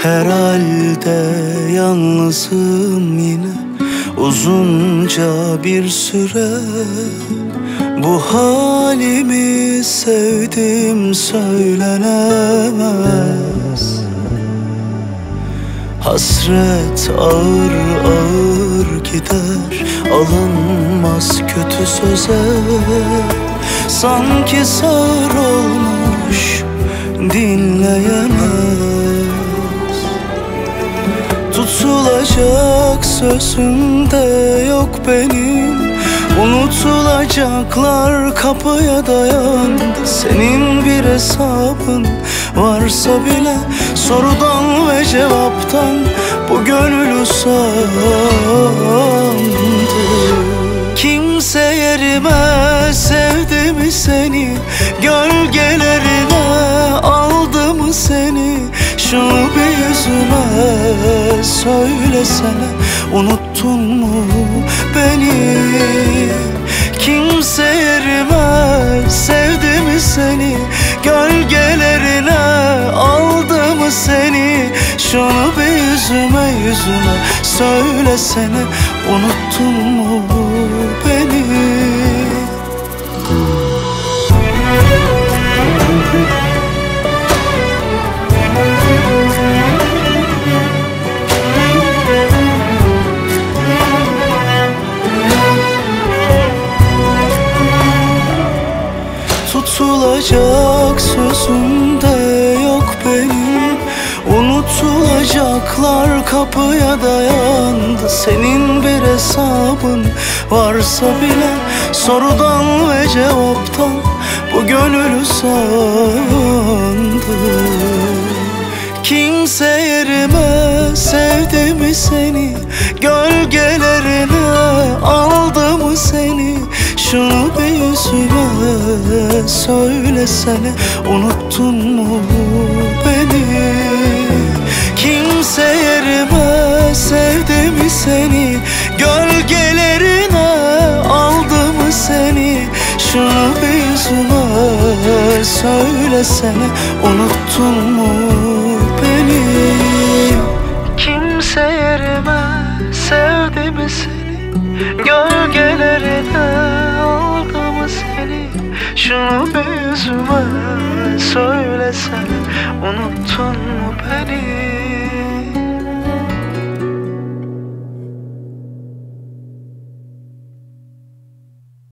Herhalde yalnızım yine uzunca bir süre. Bu halimi sevdim söylenemez. Hasret ağır ağır gider, alınmaz kötü söze. Sanki sağır olmuş dinleyemez. Tutulacak sözümde yok benim, unutulacaklar kapıya dayandı. Senin bir hesabın varsa bile sorudan ve cevaptan bu gönül usandı. Kimse yerime sevdi mi seni, gölgelerine aldı mı seni? Şunu bir yüzüme söylesene, unuttun mu beni? Kimse yerime sevdi mi seni, gölgelerine aldı mı seni? Şunu bir yüzüme söylesene, unuttun mu beni? Tutulacak sözümde yok benim, unutulacaklar kapıya dayandı. Senin bir hesabın varsa bile sorudan ve cevaptan bu gönül usandı. Kimse yerime sevdi mi seni, gölgelerine aldı mı seni? Şunu bir yüzüme söylesene, unuttun mu beni? Kimse yerime sevdi mi seni, gölgelerine aldı mı seni? Şunu bir yüzüme söylesene, unuttun mu beni? Kimse yerime sevdi mi seni, gölgelerine aldı mı seni? Şunu bir yüzüme söylesene, unuttun mu beni?